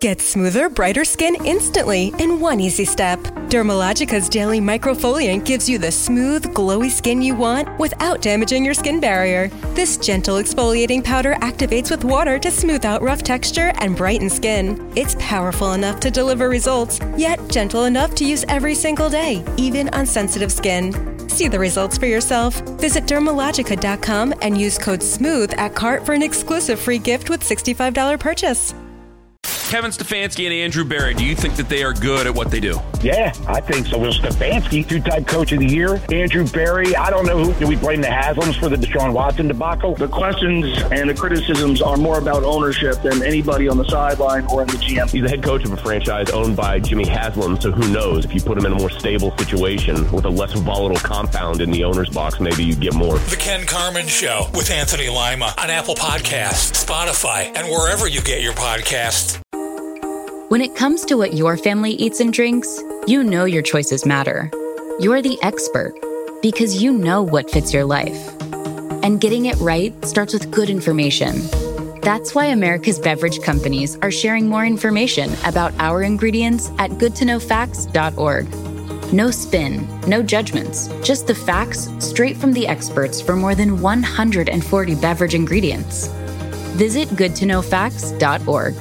Get smoother, brighter skin instantly in one easy step. Dermalogica's daily microfoliant gives you the smooth, glowy skin you want without damaging your skin barrier. This gentle exfoliating powder activates with water to smooth out rough texture and brighten skin. It's powerful enough to deliver results, yet gentle enough to use every single day, even on sensitive skin. See the results for yourself. Visit Dermalogica.com and use code SMOOTH at cart for an exclusive free gift with $65 purchase. Kevin Stefanski and Andrew Berry, do you think that they are good at what they do? Yeah, I think so. Well, Stefanski, two-time coach of the year. Andrew Berry, I don't know who. Do we blame the Haslams for the Deshaun Watson debacle? The questions and the criticisms are more about ownership than anybody on the sideline or in the GM. He's the head coach of a franchise owned by Jimmy Haslam, so who knows? If you put him in a more stable situation with a less volatile compound in the owner's box, maybe you get more. The Ken Carman Show with Anthony Lima on Apple Podcasts, Spotify, and wherever you get your podcasts. When it comes to what your family eats and drinks, you know your choices matter. You're the expert because you know what fits your life. And getting it right starts with good information. That's why America's beverage companies are sharing more information about our ingredients at goodtoknowfacts.org. No spin, no judgments, just the facts straight from the experts for more than 140 beverage ingredients. Visit goodtoknowfacts.org.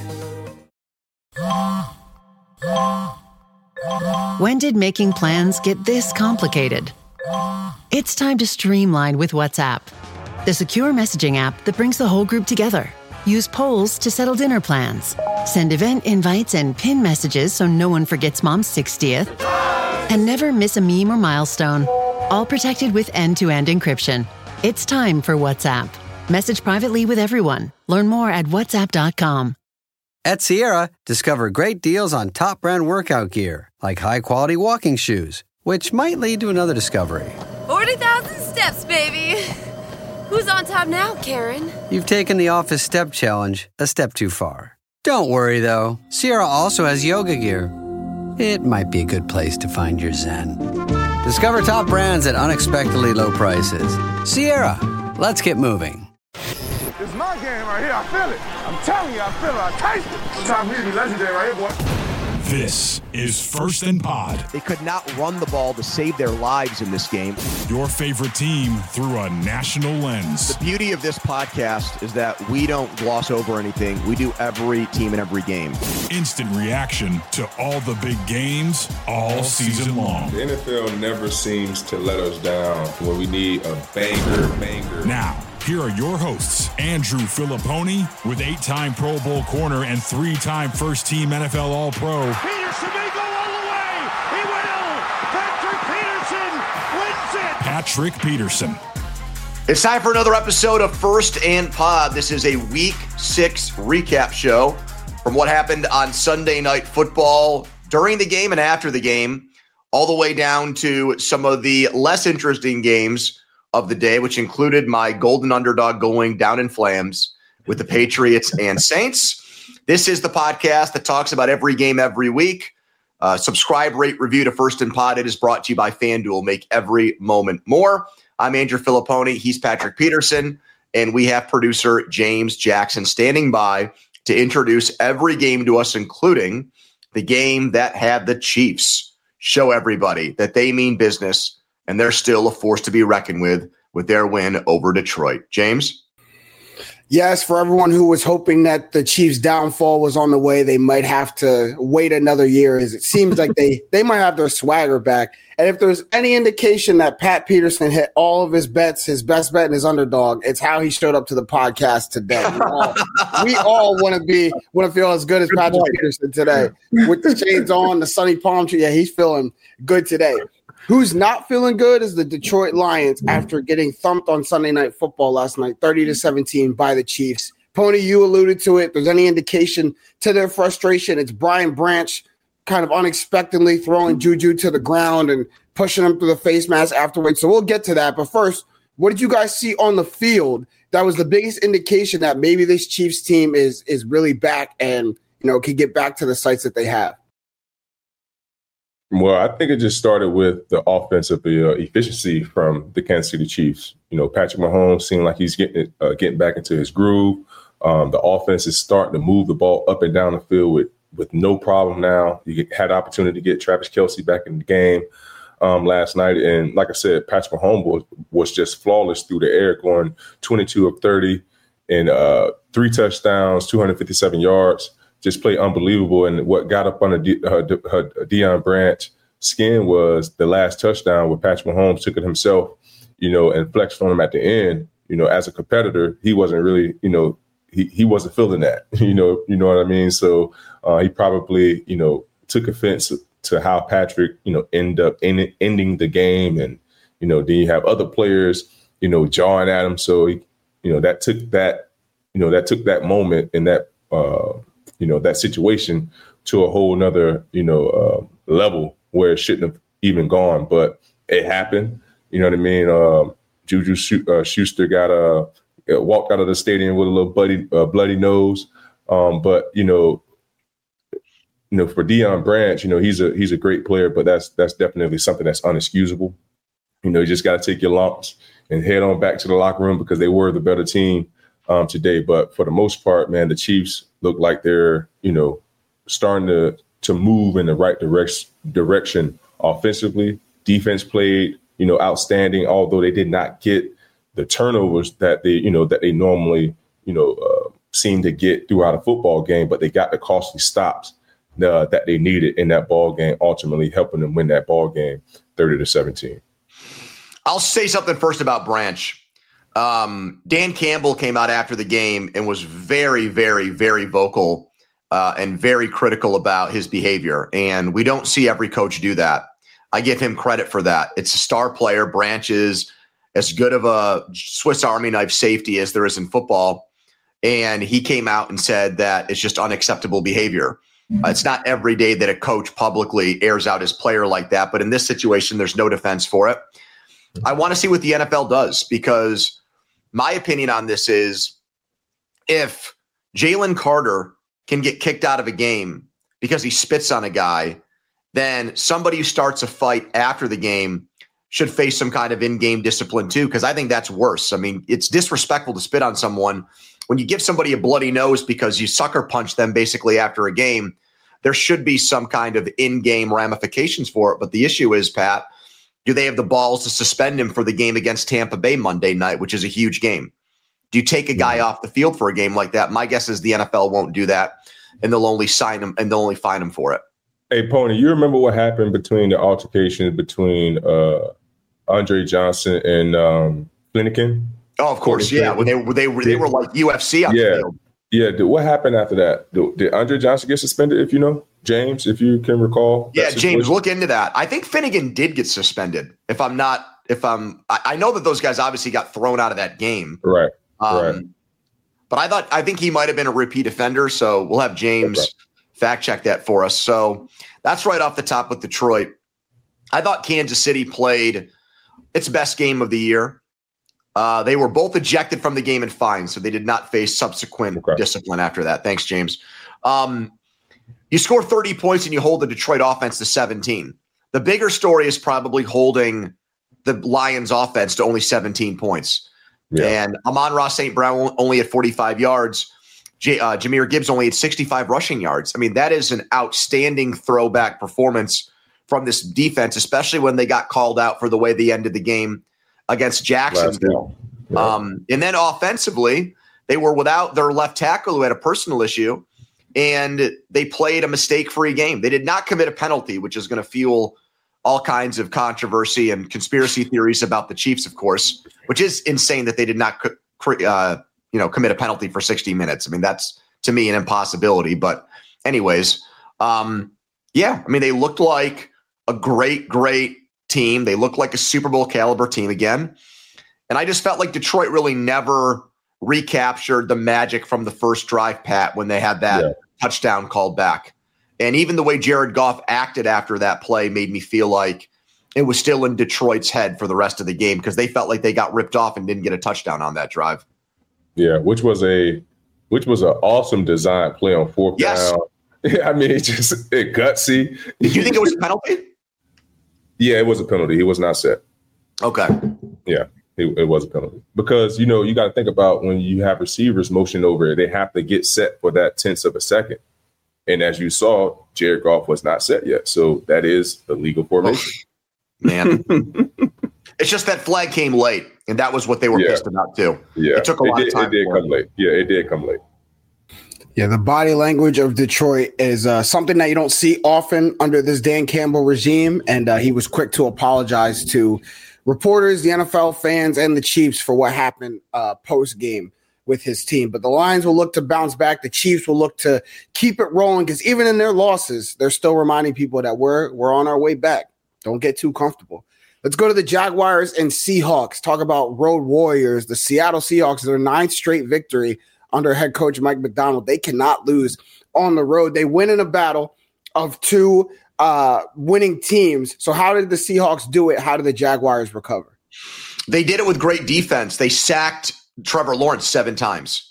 When did making plans get this complicated? It's time to streamline with WhatsApp, the secure messaging app that brings the whole group together. Use polls to settle dinner plans. Send event invites and pin messages so no one forgets Mom's 60th. And never miss a meme or milestone. All protected with end-to-end encryption. It's time for WhatsApp. Message privately with everyone. Learn more at whatsapp.com. At Sierra, discover great deals on top brand workout gear, like high-quality walking shoes, which might lead to another discovery. 40,000 steps, baby. Who's on top now, Karen? You've taken the office step challenge a step too far. Don't worry, though. Sierra also has yoga gear. It might be a good place to find your zen. Discover top brands at unexpectedly low prices. Sierra, let's get moving. It's my game right here. I feel it. I'm telling you, I feel it. I taste it. It's time for me to be legendary right here, boy. This is First and Pod. They could not run the ball to save their lives in this game. Your favorite team through a national lens. The beauty of this podcast is that we don't gloss over anything. We do every team and every game. Instant reaction to all the big games all season long. The NFL never seems to let us down when we need a banger. Now, here are your hosts, Andrew Filipponi with 8-time Pro Bowl corner and 3-time first-team NFL All-Pro. Peterson may go all the way. He will. Patrick Peterson. It's time for another episode of First and Pod. This is a Week 6 recap show from what happened on Sunday Night Football during the game and after the game, all the way down to some of the less interesting games of the day, which included my golden underdog going down in flames with the Patriots and Saints. This is the podcast that talks about every game every week. Subscribe, rate, review to First and Pod. It is brought to you by FanDuel. Make every moment more. I'm Andrew Filipponi. He's Patrick Peterson. And we have producer James Jackson standing by to introduce every game to us, including the game that had the Chiefs show everybody that they mean business and they're still a force to be reckoned with their win over Detroit. James? Yes, for everyone who was hoping that the Chiefs' downfall was on the way, they might have to wait another year, as it seems like they might have their swagger back. And if there's any indication that Pat Peterson hit all of his bets, his best bet and his underdog, it's how he showed up to the podcast today. We all want to feel as good as Patrick Peterson today. With the shades on, the sunny palm tree, yeah, he's feeling good today. Who's not feeling good is the Detroit Lions after getting thumped on Sunday Night Football last night, 30-17 by the Chiefs. Pony, you alluded to it. If there's any indication to their frustration, it's Brian Branch kind of unexpectedly throwing Juju to the ground and pushing him through the face mask afterwards. So we'll get to that. But first, what did you guys see on the field that was the biggest indication that maybe this Chiefs team is really back and, can get back to the sights that they have? Well, I think it just started with the offensive efficiency from the Kansas City Chiefs. Patrick Mahomes seemed like he's getting back into his groove. The offense is starting to move the ball up and down the field with with no problem now. You had the opportunity to get Travis Kelce back in the game last night. And like I said, Patrick Mahomes was just flawless through the air, going 22 of 30 and 3 touchdowns, 257 yards, just played unbelievable. And what got up under Deion Branch skin was the last touchdown where Patrick Mahomes took it himself, and flexed on him at the end. As a competitor, he wasn't really, he wasn't feeling that, you know what I mean? So he probably, took offense to how Patrick, ended up ending the game. And, then you have other players, jawing at him. So, that took that moment and that, that situation to a whole nother, level where it shouldn't have even gone, but it happened. You know what I mean? Juju Schuster walked out of the stadium with a little bloody nose. But for Deion Branch, he's a great player, but that's definitely something that's unexcusable. You just got to take your lumps and head on back to the locker room because they were the better team today. But for the most part, man, the Chiefs look like they're, starting to move in the right direction offensively. Defense played, outstanding, although they did not get the turnovers that they normally, seem to get throughout a football game, but they got the costly stops that they needed in that ball game, ultimately helping them win that ball game 30-17. I'll say something first about Branch. Dan Campbell came out after the game and was very, very, very vocal and very critical about his behavior. And we don't see every coach do that. I give him credit for that. It's a star player. Branch is as good of a Swiss Army knife safety as there is in football. And he came out and said that it's just unacceptable behavior. It's not every day that a coach publicly airs out his player like that. But in this situation, there's no defense for it. I want to see what the NFL does, because my opinion on this is if Jalen Carter can get kicked out of a game because he spits on a guy, then somebody who starts a fight after the game should face some kind of in-game discipline too, because I think that's worse. I mean, it's disrespectful to spit on someone. When you give somebody a bloody nose because you sucker punch them basically after a game, there should be some kind of in-game ramifications for it. But the issue is, Pat, do they have the balls to suspend him for the game against Tampa Bay Monday night, which is a huge game? Do you take a guy off the field for a game like that? My guess is the NFL won't do that, and they'll only sign him and they'll only fine him for it. Hey, Pony, you remember what happened between the altercation between Andre Johnson and Flanagan? Oh, of course, yeah. When they were like UFC on the field. Yeah. What happened after that? Did Andre Johnson get suspended? If you know, James, if you can recall. Yeah, James, look into that. I think Finnegan did get suspended. I know that those guys obviously got thrown out of that game. Right. Right. But I think he might have been a repeat offender. So we'll have James fact check that for us. So that's right off the top with Detroit. I thought Kansas City played its best game of the year. They were both ejected from the game and fined, so they did not face subsequent discipline after that. Thanks, James. You score 30 points and you hold the Detroit offense to 17. The bigger story is probably holding the Lions offense to only 17 points. Yeah. And Amon-Ra St. Brown only at 45 yards. Jahmyr Gibbs only had 65 rushing yards. I mean, that is an outstanding throwback performance from this defense, especially when they got called out for the way they ended the game against Jacksonville. And then offensively, they were without their left tackle who had a personal issue, and they played a mistake-free game. They did not commit a penalty, which is going to fuel all kinds of controversy and conspiracy theories about the Chiefs, of course, which is insane that they did not commit a penalty for 60 minutes. I mean, that's, to me, an impossibility. But anyways, they looked like a great team. They looked like a Super Bowl caliber team again. And I just felt like Detroit really never recaptured the magic from the first drive, Pat, when they had that touchdown called back. And even the way Jared Goff acted after that play made me feel like it was still in Detroit's head for the rest of the game, because they felt like they got ripped off and didn't get a touchdown on that drive. Yeah, which was an awesome design play on fourth down. I mean, it's just gutsy. Did you think it was a penalty? Yeah, it was a penalty. He was not set. Okay. Yeah, it was a penalty. Because, you got to think about when you have receivers motion over, they have to get set for that tenth of a second. And as you saw, Jared Goff was not set yet. So that is the legal formation. Man. It's just that flag came late, and that was what they were pissed about too. Yeah. It took a lot of time. It did come late. Yeah, it did come late. Yeah, the body language of Detroit is something that you don't see often under this Dan Campbell regime, and he was quick to apologize to reporters, the NFL fans, and the Chiefs for what happened post-game with his team. But the Lions will look to bounce back. The Chiefs will look to keep it rolling because even in their losses, they're still reminding people that we're on our way back. Don't get too comfortable. Let's go to the Jaguars and Seahawks. Talk about road warriors. The Seattle Seahawks, their 9th straight victory under head coach Mike Macdonald. They cannot lose on the road. They win in a battle of 2 winning teams. So how did the Seahawks do it? How did the Jaguars recover? They did it with great defense. They sacked Trevor Lawrence 7 times.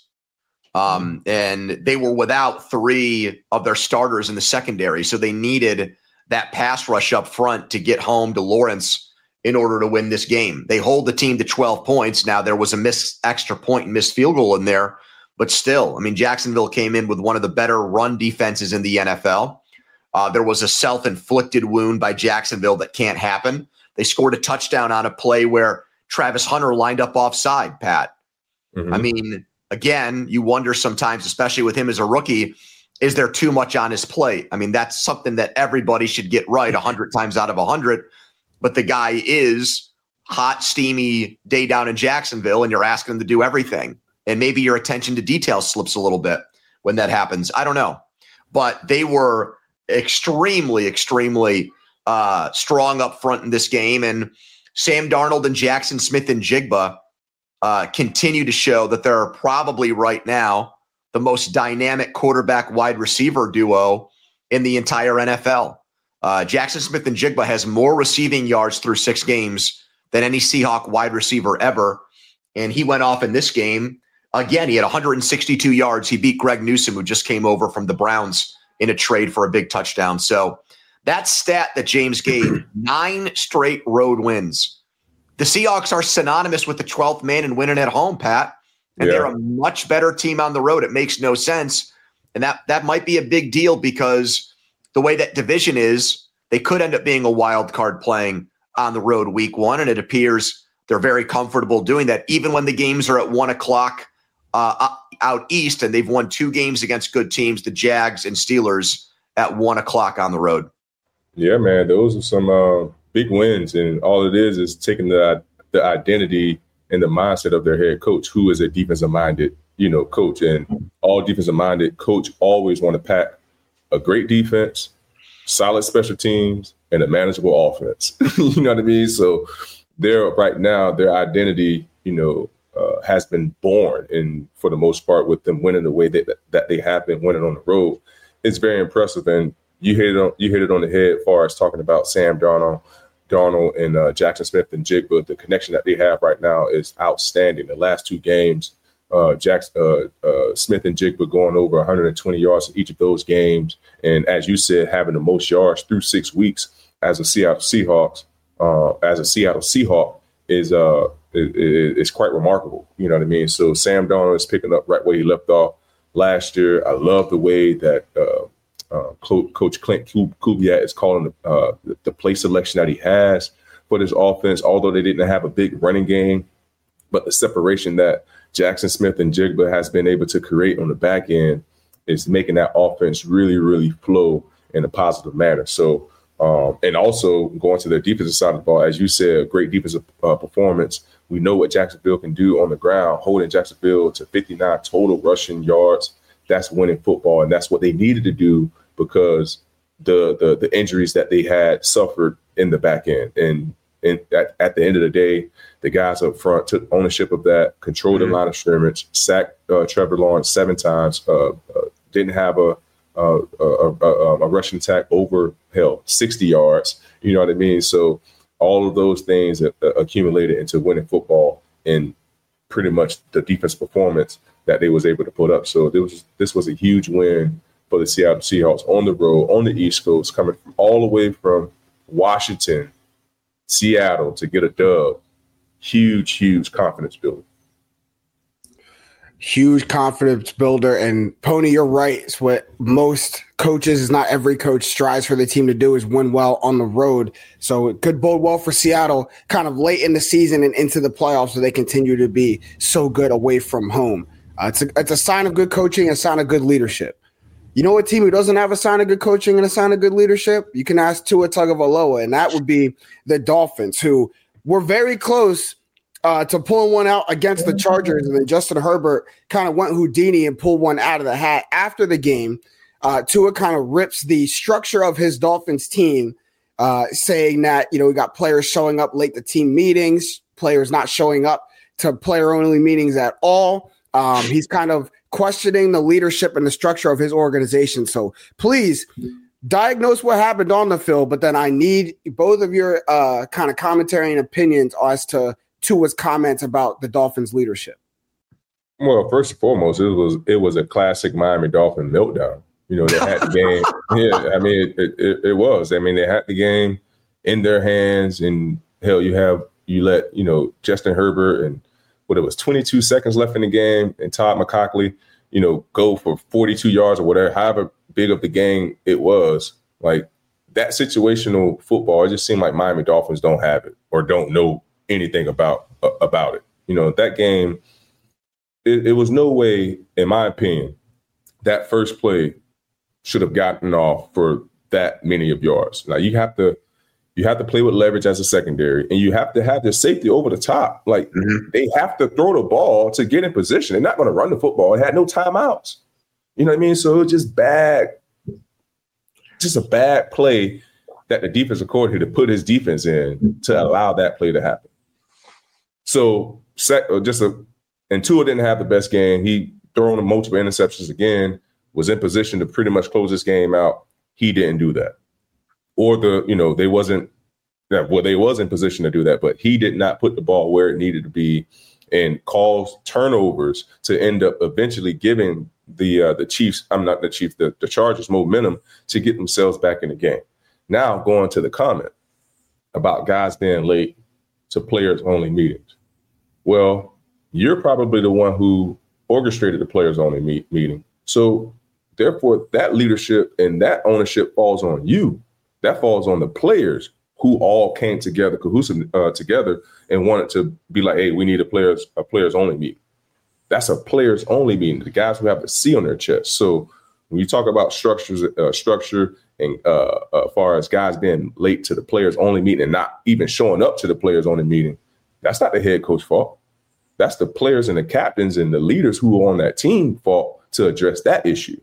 And they were without 3 of their starters in the secondary. So they needed that pass rush up front to get home to Lawrence in order to win this game. They hold the team to 12 points. Now, there was a missed extra point and missed field goal in there, but still, I mean, Jacksonville came in with one of the better run defenses in the NFL. There was a self-inflicted wound by Jacksonville that can't happen. They scored a touchdown on a play where Travis Hunter lined up offside, Pat. I mean, again, you wonder sometimes, especially with him as a rookie, is there too much on his plate? I mean, that's something that everybody should get right 100 times out of 100. But the guy is hot, steamy day down in Jacksonville, and you're asking him to do everything. And maybe your attention to detail slips a little bit when that happens. I don't know. But they were extremely, extremely strong up front in this game. And Sam Darnold and Jackson Smith and Jigba continue to show that they're probably right now the most dynamic quarterback wide receiver duo in the entire NFL. Jackson Smith and Jigba has more receiving yards through 6 games than any Seahawk wide receiver ever. And he went off in this game. Again, he had 162 yards. He beat Greg Newsome, who just came over from the Browns in a trade for a big touchdown. So that stat that James gave, 9 straight road wins. The Seahawks are synonymous with the 12th man and winning at home, Pat. And they're a much better team on the road. It makes no sense. And that might be a big deal because the way that division is, they could end up being a wild card playing on the road week 1. And it appears they're very comfortable doing that, even when the games are at 1 o'clock out east. And they've won 2 games against good teams, the Jags and Steelers, at 1 o'clock on the road. Yeah, man, those are some big wins. And all it is taking the identity and the mindset of their head coach, who is a defensive-minded, coach. And all defensive-minded coach always want to pack a great defense, solid special teams, and a manageable offense. You know what I mean? So right now, their identity, has been born, and for the most part, with them winning the way that they have been winning on the road, it's very impressive. And you hit it on the head as far as talking about Sam Darnold and Jackson Smith and Jigba. The connection that they have right now is outstanding. The last 2 games, Smith and Jigba going over 120 yards in each of those games. And as you said, having the most yards through 6 weeks as a Seattle Seahawk is quite remarkable. You know what I mean? So Sam Darnold is picking up right where he left off last year. I love the way that Coach Clint Kubiak is calling the play selection that he has for this offense, although they didn't have a big running game. But the separation that Jackson Smith and Jigba has been able to create on the back end is making that offense really, really flow in a positive manner. So, and also going to the defensive side of the ball, as you said, great defensive performance. We know what Jacksonville can do on the ground, holding Jacksonville to 59 total rushing yards. That's winning football, and that's what they needed to do because the injuries that they had suffered in the back end. And at the end of the day, the guys up front took ownership of that, controlled the line of scrimmage, sacked Trevor Lawrence 7 times, didn't have a rushing attack over 60 yards. You know what I mean? So all of those things accumulated into winning football and pretty much the defense performance that they was able to put up. So this was a huge win for the Seattle Seahawks on the road, on the East Coast, coming from all the way from Washington, Seattle to get a dub. Huge confidence building. huge confidence builder. And Pony, you're right. It's what most coaches, is not every coach, strives for the team to do, is win well on the road. So it could bode well for Seattle kind of late in the season and into the playoffs, so they continue to be so good away from home. It's a sign of good coaching, a sign of good leadership. You know what team who doesn't have a sign of good coaching and a sign of good leadership? You can ask Tua Tagovailoa, and that would be the Dolphins, who were very close to pulling one out against the Chargers, and then Justin Herbert kind of went Houdini and pulled one out of the hat after the game. Tua kind of rips the structure of his Dolphins team, saying that, we got players showing up late to team meetings, players not showing up to player-only meetings at all. He's kind of questioning the leadership and the structure of his organization. So please diagnose what happened on the field, but then I need both of your kind of commentary and opinions as to Tua's comments about the Dolphins' leadership. Well, first and foremost, it was a classic Miami Dolphin meltdown. They had the game. Yeah, I mean, it was. I mean, they had the game in their hands, and hell, you let Justin Herbert, and what it was 22 seconds left in the game, and Todd McCoughley, go for 42 yards or whatever, however big of the game it was. Like, that situational football, it just seemed like Miami Dolphins don't have it or don't know anything about it. That game, it was no way, in my opinion, that first play should have gotten off for that many of yards. Now, you have to play with leverage as a secondary, and you have to have the safety over the top. Like, they have to throw the ball to get in position. They're not going to run the football. It had no timeouts. You know what I mean? So it was just a bad play that the defensive coordinator put his defense in to allow that play to happen. So and Tua didn't have the best game. He thrown multiple interceptions again, was in position to pretty much close this game out. He didn't do that. Or they was in position to do that, but he did not put the ball where it needed to be and cause turnovers to end up eventually giving the Chargers momentum to get themselves back in the game. Now, going to the comment about guys being late to players-only meetings. Well, you're probably the one who orchestrated the players-only meeting. So, therefore, that leadership and that ownership falls on you. That falls on the players who all came together, together, and wanted to be like, hey, we need a players-only meeting. That's a players-only meeting, the guys who have the C on their chest. So when you talk about structure and as far as guys being late to the players-only meeting and not even showing up to the players-only meeting, that's not the head coach's fault. That's the players and the captains and the leaders who are on that team fault to address that issue.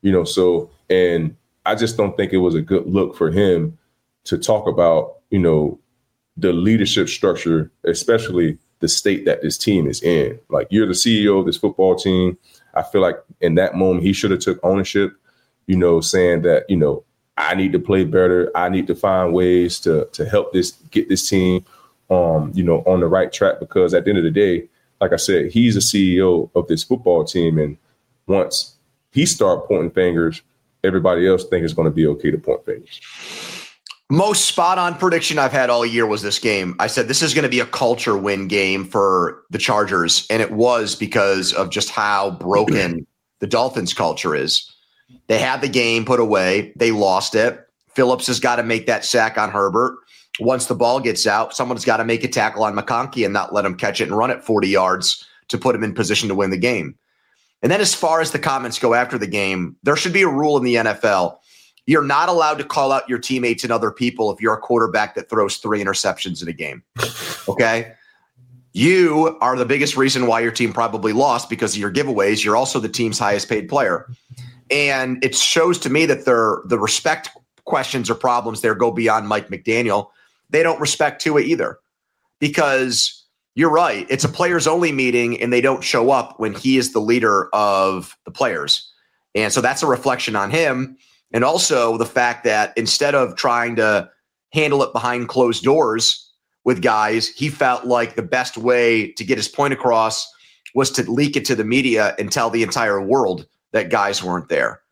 And I just don't think it was a good look for him to talk about, the leadership structure, especially the state that this team is in. Like, you're the CEO of this football team. I feel like in that moment, he should have took ownership, saying that, I need to play better. I need to find ways to help get this team, on the right track, because at the end of the day, like I said, he's a CEO of this football team. And once he start pointing fingers, everybody else think it's going to be okay to point fingers. Most spot-on prediction I've had all year was this game. I said this is going to be a culture win game for the Chargers, and it was because of just how broken the Dolphins culture is. They had the game put away. They lost it. Phillips has got to make that sack on Herbert. Once the ball gets out, someone's got to make a tackle on McConkey and not let him catch it and run it 40 yards to put him in position to win the game. And then as far as the comments go after the game, there should be a rule in the NFL. You're not allowed to call out your teammates and other people if you're a quarterback that throws 3 interceptions in a game. Okay? You are the biggest reason why your team probably lost because of your giveaways. You're also the team's highest paid player. And it shows to me that the respect questions or problems there go beyond Mike McDaniel. They don't respect Tua either, because you're right. It's a players-only meeting, and they don't show up when he is the leader of the players. And so that's a reflection on him. And also the fact that instead of trying to handle it behind closed doors with guys, he felt like the best way to get his point across was to leak it to the media and tell the entire world that guys weren't there.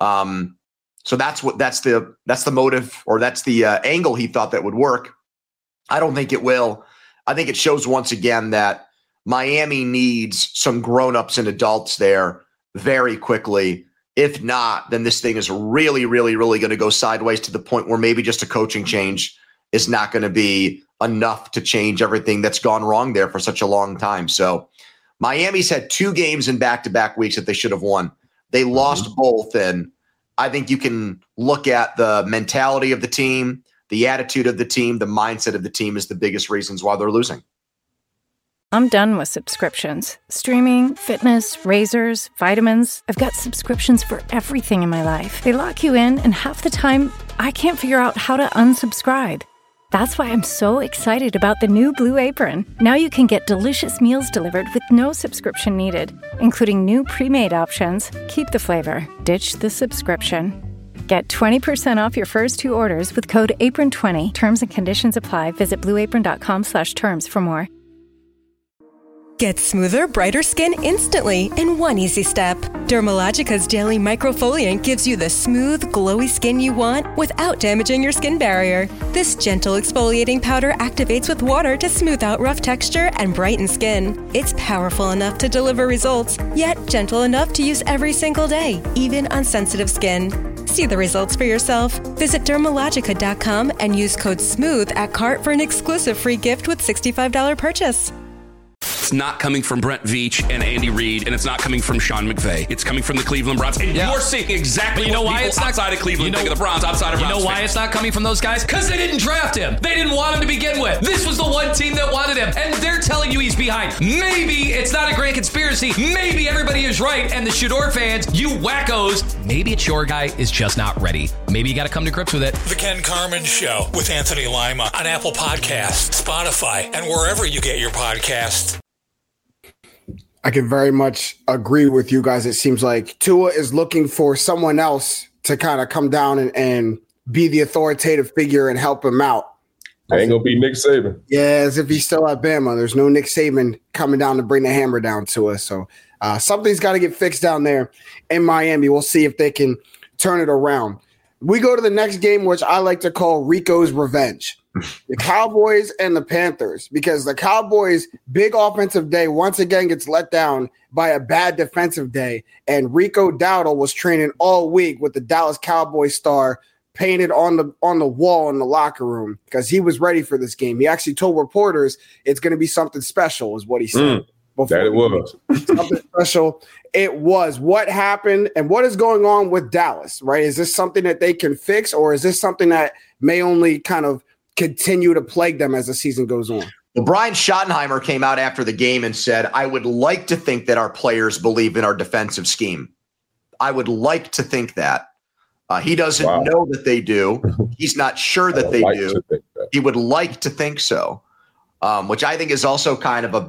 So that's the motive, or that's the angle he thought that would work. I don't think it will. I think it shows once again that Miami needs some grown-ups and adults there very quickly. If not, then this thing is really, really, really going to go sideways to the point where maybe just a coaching change is not going to be enough to change everything that's gone wrong there for such a long time. So Miami's had 2 games in back-to-back weeks that they should have won. They lost both, and I think you can look at the mentality of the team, the attitude of the team, the mindset of the team is the biggest reasons why they're losing. I'm done with subscriptions. Streaming, fitness, razors, vitamins. I've got subscriptions for everything in my life. They lock you in, and half the time, I can't figure out how to unsubscribe. That's why I'm so excited about the new Blue Apron. Now you can get delicious meals delivered with no subscription needed, including new pre-made options. Keep the flavor, ditch the subscription. Get 20% off your first 2 orders with code APRON20. Terms and conditions apply. Visit blueapron.com/terms for more. Get smoother, brighter skin instantly in one easy step. Dermalogica's Daily Microfoliant gives you the smooth, glowy skin you want without damaging your skin barrier. This gentle exfoliating powder activates with water to smooth out rough texture and brighten skin. It's powerful enough to deliver results, yet gentle enough to use every single day, even on sensitive skin. See the results for yourself. Visit Dermalogica.com and use code SMOOTH at cart for an exclusive free gift with $65 purchase. It's not coming from Brent Veach and Andy Reid, and it's not coming from Sean McVay. It's coming from the Cleveland Browns. And you're seeing exactly why it's not outside of Cleveland think of the Browns outside of Browns. You know why it's not coming from those guys? Because they didn't draft him. They didn't want him to begin with. This was the one team that wanted him, and they're telling you he's behind. Maybe it's not a grand conspiracy. Maybe everybody is right, and the Shador fans, you wackos, maybe it's your guy is just not ready. Maybe you got to come to grips with it. The Ken Carman Show with Anthony Lima on Apple Podcasts, Spotify, and wherever you get your podcasts. I can very much agree with you guys. It seems like Tua is looking for someone else to kind of come down and be the authoritative figure and help him out. Ain't going to be Nick Saban. Yeah, as if he's still at Bama. There's no Nick Saban coming down to bring the hammer down to us. So something's got to get fixed down there in Miami. We'll see if they can turn it around. We go to the next game, which I like to call Rico's Revenge. The Cowboys and the Panthers, because the Cowboys' big offensive day once again gets let down by a bad defensive day, and Rico Dowdle was training all week with the Dallas Cowboys star painted on the wall in the locker room because he was ready for this game. He actually told reporters it's going to be something special, is what he said. That it was. Something special. It was. What happened and what is going on with Dallas, right? Is this something that they can fix, or is this something that may only kind of continue to plague them as the season goes on? Well, Brian Schottenheimer came out after the game and said, I would like to think that our players believe in our defensive scheme. I would like to think that. He doesn't know that they do. He's not sure that they do. He would like to think so, which I think is also kind of a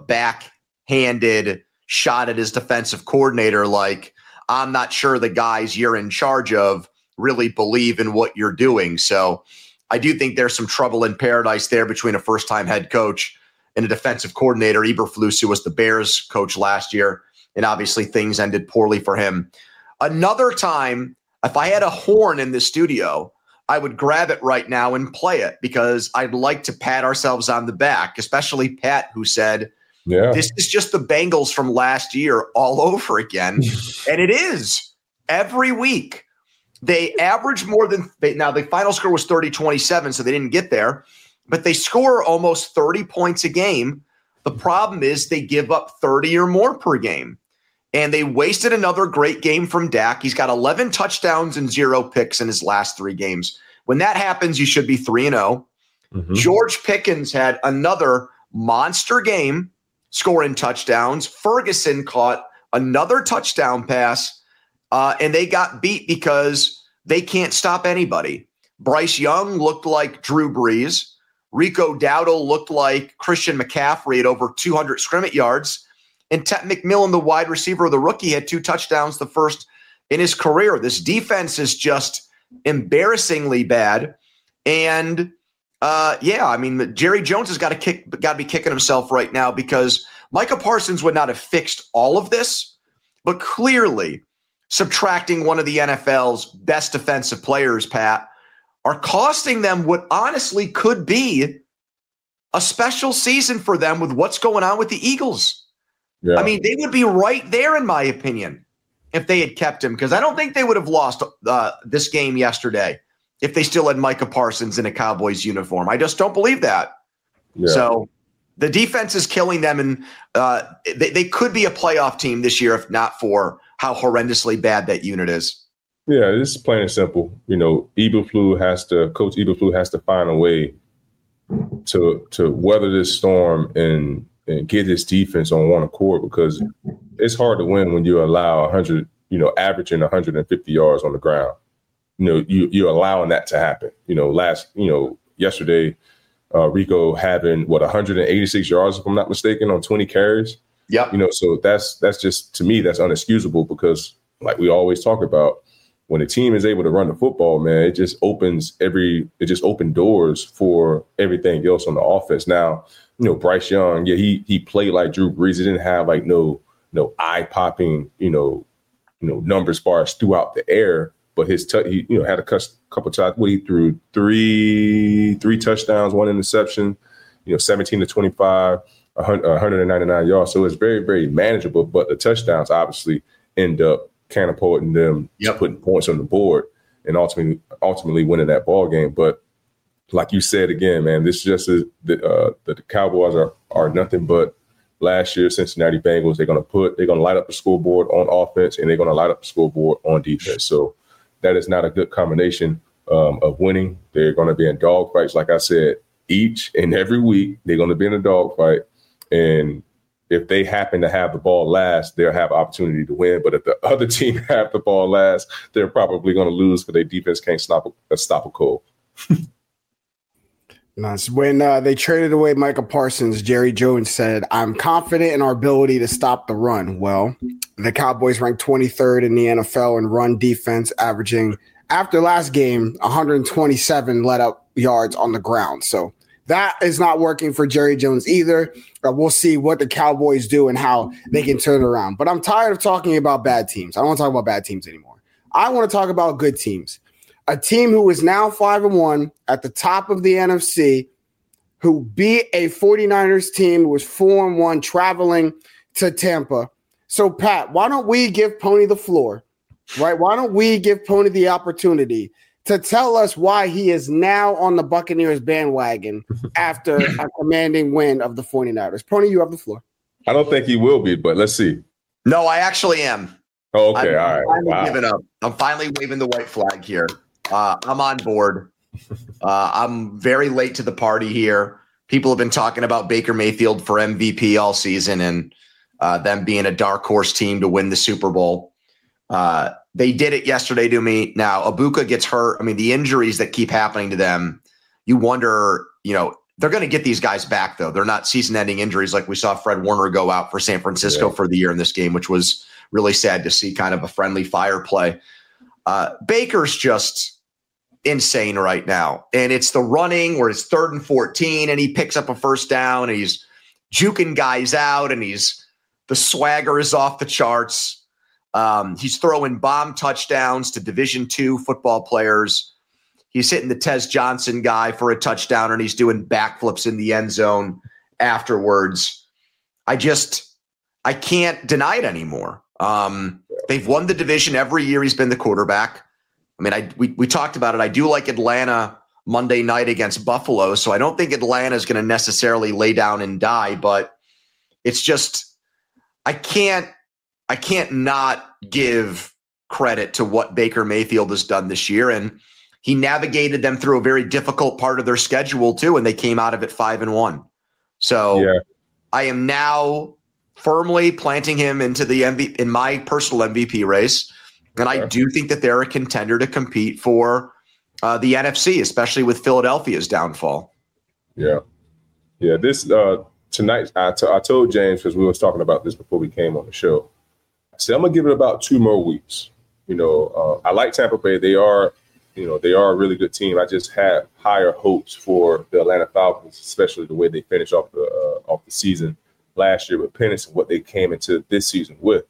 backhanded shot at his defensive coordinator. Like, I'm not sure the guys you're in charge of really believe in what you're doing. So I do think there's some trouble in paradise there between a first-time head coach and a defensive coordinator, Eberflus, who was the Bears coach last year, and obviously things ended poorly for him. Another time, if I had a horn in the studio, I would grab it right now and play it because I'd like to pat ourselves on the back, especially Pat, who said, this is just the Bengals from last year all over again. And it is every week. They average more than now the final score was 30-27, so they didn't get there, but they score almost 30 points a game. The problem is they give up 30 or more per game, and they wasted another great game from Dak. He's got 11 touchdowns and 0 picks in his last 3 games. When that happens, you should be 3-0. George Pickens had another monster game scoring touchdowns. Ferguson caught another touchdown pass. And they got beat because they can't stop anybody. Bryce Young looked like Drew Brees. Rico Dowdle looked like Christian McCaffrey at over 200 scrimmage yards. And Ted McMillan, the wide receiver, the rookie, had 2 touchdowns, the first in his career. This defense is just embarrassingly bad. And, Jerry Jones has got to be kicking himself right now because Micah Parsons would not have fixed all of this, but clearly subtracting one of the NFL's best defensive players, Pat, are costing them what honestly could be a special season for them with what's going on with the Eagles. Yeah. I mean, they would be right there, in my opinion, if they had kept him, because I don't think they would have lost this game yesterday if they still had Micah Parsons in a Cowboys uniform. I just don't believe that. Yeah. So the defense is killing them, and they could be a playoff team this year if not for how horrendously bad that unit is. Yeah, it's plain and simple. You know, Coach Eberflus has to find a way to weather this storm and get his defense on one accord, because it's hard to win when you allow 100, averaging 150 yards on the ground. You're allowing that to happen. Yesterday, Rico having 186 yards, if I'm not mistaken, on 20 carries. Yeah. So that's just, to me, that's unexcusable, because like we always talk about, when a team is able to run the football, man, it just opens doors for everything else on the offense. Now, Bryce Young, yeah, he played like Drew Brees. He didn't have like no eye-popping, numbers as far as throughout the air, but his he had a couple times where he threw three touchdowns, one interception, 17 to 25, 199 yards. So it's very, very manageable, but the touchdowns obviously end up catapulting them, putting points on the board, and ultimately winning that ball game. But like you said again, man, this just is the Cowboys are nothing but last year's Cincinnati Bengals. They're gonna light up the scoreboard on offense, and they're gonna light up the scoreboard on defense. So that is not a good combination of winning. They're gonna be in dogfights, like I said, each and every week. They're gonna be in a dogfight, and if they happen to have the ball last, they'll have opportunity to win. But if the other team have the ball last, they're probably going to lose because their defense can't stop a goal. Nice. When they traded away Micah Parsons, Jerry Jones said, "I'm confident in our ability to stop the run." Well, the Cowboys ranked 23rd in the NFL in run defense, averaging, after last game, 127 let up yards on the ground. So that is not working for Jerry Jones either. We'll see what the Cowboys do and how they can turn it around. But I'm tired of talking about bad teams. I don't want to talk about bad teams anymore. I want to talk about good teams. A team who is now 5-1 at the top of the NFC, who beat a 49ers team who was 4-1 traveling to Tampa. So, Pat, why don't we give Pony the floor, right? Why don't we give Pony the opportunity to tell us why he is now on the Buccaneers bandwagon after a commanding win of the 49ers. Pony, you have the floor. I don't think he will be, but let's see. No, I actually am. Oh, okay, all right. I'm giving up. I'm finally waving the white flag here. I'm on board. I'm very late to the party here. People have been talking about Baker Mayfield for MVP all season and them being a dark horse team to win the Super Bowl. They did it yesterday to me. Now, Ibuka gets hurt. I mean, the injuries that keep happening to them, you wonder, they're going to get these guys back, though. They're not season-ending injuries like we saw Fred Warner go out for San Francisco for the year in this game, which was really sad to see, kind of a friendly fire play. Baker's just insane right now. And it's the running where it's 3rd and 14, and he picks up a first down, and he's juking guys out, and the swagger is off the charts. He's throwing bomb touchdowns to Division II football players. He's hitting the Tez Johnson guy for a touchdown, and he's doing backflips in the end zone afterwards. I can't deny it anymore. They've won the division every year he's been the quarterback. I mean, we talked about it. I do like Atlanta Monday night against Buffalo, so I don't think Atlanta is going to necessarily lay down and die, but it's just I can't not give credit to what Baker Mayfield has done this year. And he navigated them through a very difficult part of their schedule too. And they came out of it 5-1. So I am now firmly planting him into the in my personal MVP race. And I do think that they're a contender to compete for the NFC, especially with Philadelphia's downfall. Yeah. Yeah. This tonight, I told James, because we were talking about this before we came on the show, so I'm gonna give it about 2 more weeks. I like Tampa Bay. They are a really good team. I just have higher hopes for the Atlanta Falcons, especially the way they finished off the season last year with Penix and what they came into this season with.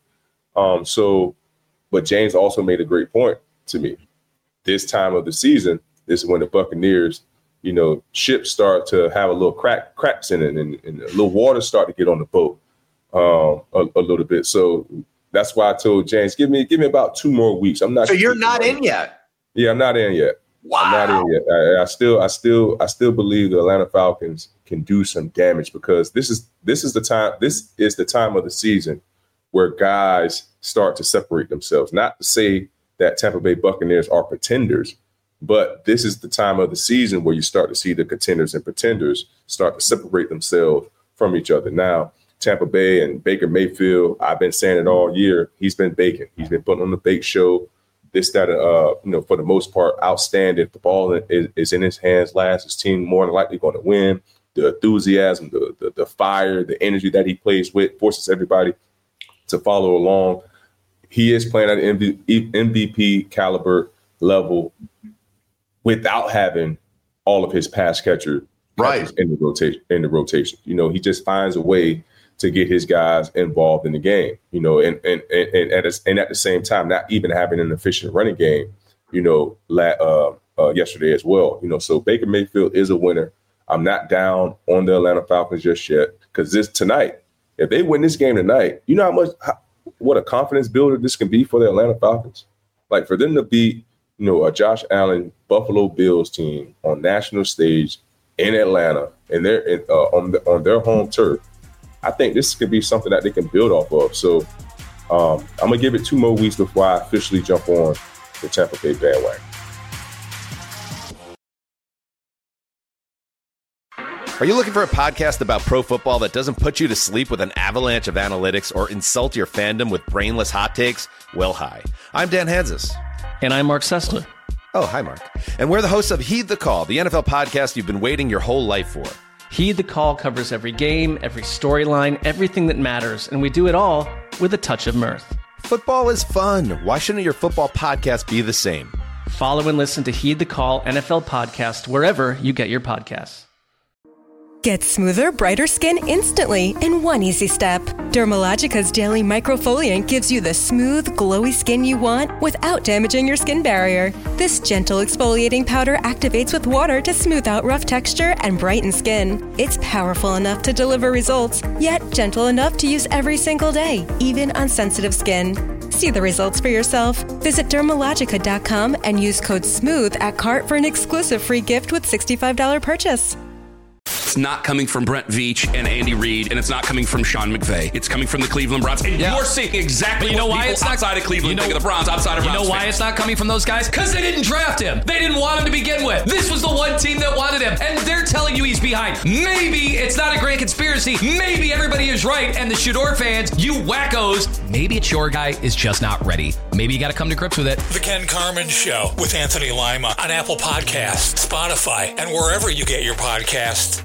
But James also made a great point to me. This time of the season, this is when the Buccaneers, ships start to have a little cracks in it, and a little water start to get on the boat. a little bit. So that's why I told James, give me about 2 more weeks. I'm not. So you're not in yet? Yeah, I'm not in yet. Wow. I'm not in yet. I still believe the Atlanta Falcons can do some damage because this is the time. This is the time of the season where guys start to separate themselves. Not to say that Tampa Bay Buccaneers are pretenders, but this is the time of the season where you start to see the contenders and pretenders start to separate themselves from each other. Now, Tampa Bay and Baker Mayfield, I've been saying it all year. He's been baking. He's been putting on the bake show. This, that, for the most part, outstanding. If the ball is in his hands last, his team more than likely going to win. The enthusiasm, the fire, the energy that he plays with forces everybody to follow along. He is playing at an MVP caliber level without having all of his pass catcher in the rotation. He just finds a way to get his guys involved in the game, and at the same time, not even having an efficient running game, yesterday as well. So Baker Mayfield is a winner. I'm not down on the Atlanta Falcons just yet because tonight, if they win this game tonight, you know what a confidence builder this can be for the Atlanta Falcons. Like for them to beat, a Josh Allen Buffalo Bills team on national stage in Atlanta and they're on their home turf. I think this could be something that they can build off of. So I'm going to give it 2 more weeks before I officially jump on the Tampa Bay bandwagon. Are you looking for a podcast about pro football that doesn't put you to sleep with an avalanche of analytics or insult your fandom with brainless hot takes? Well, hi. I'm Dan Hanzus. And I'm Mark Sessler. Oh, hi, Mark. And we're the hosts of Heed the Call, the NFL podcast you've been waiting your whole life for. Heed the Call covers every game, every storyline, everything that matters, and we do it all with a touch of mirth. Football is fun. Why shouldn't your football podcast be the same? Follow and listen to Heed the Call NFL podcast wherever you get your podcasts. Get smoother, brighter skin instantly in 1 easy step. Dermalogica's Daily Microfoliant gives you the smooth, glowy skin you want without damaging your skin barrier. This gentle exfoliating powder activates with water to smooth out rough texture and brighten skin. It's powerful enough to deliver results, yet gentle enough to use every single day, even on sensitive skin. See the results for yourself. Visit Dermalogica.com and use code SMOOTH at cart for an exclusive free gift with $65 purchase. It's not coming from Brent Veach and Andy Reid, and it's not coming from Sean McVay. It's coming from the Cleveland Browns. And you're seeing exactly what people outside of Cleveland think of the Browns, outside of Browns. You know why it's not coming from those guys? Because they didn't draft him. They didn't want him to begin with. This was the one team that wanted him, and they're telling you he's behind. Maybe it's not a grand conspiracy. Maybe everybody is right, and the Shador fans, you wackos, maybe it's your guy is just not ready. Maybe you got to come to grips with it. The Ken Carman Show with Anthony Lima on Apple Podcasts, Spotify, and wherever you get your podcasts.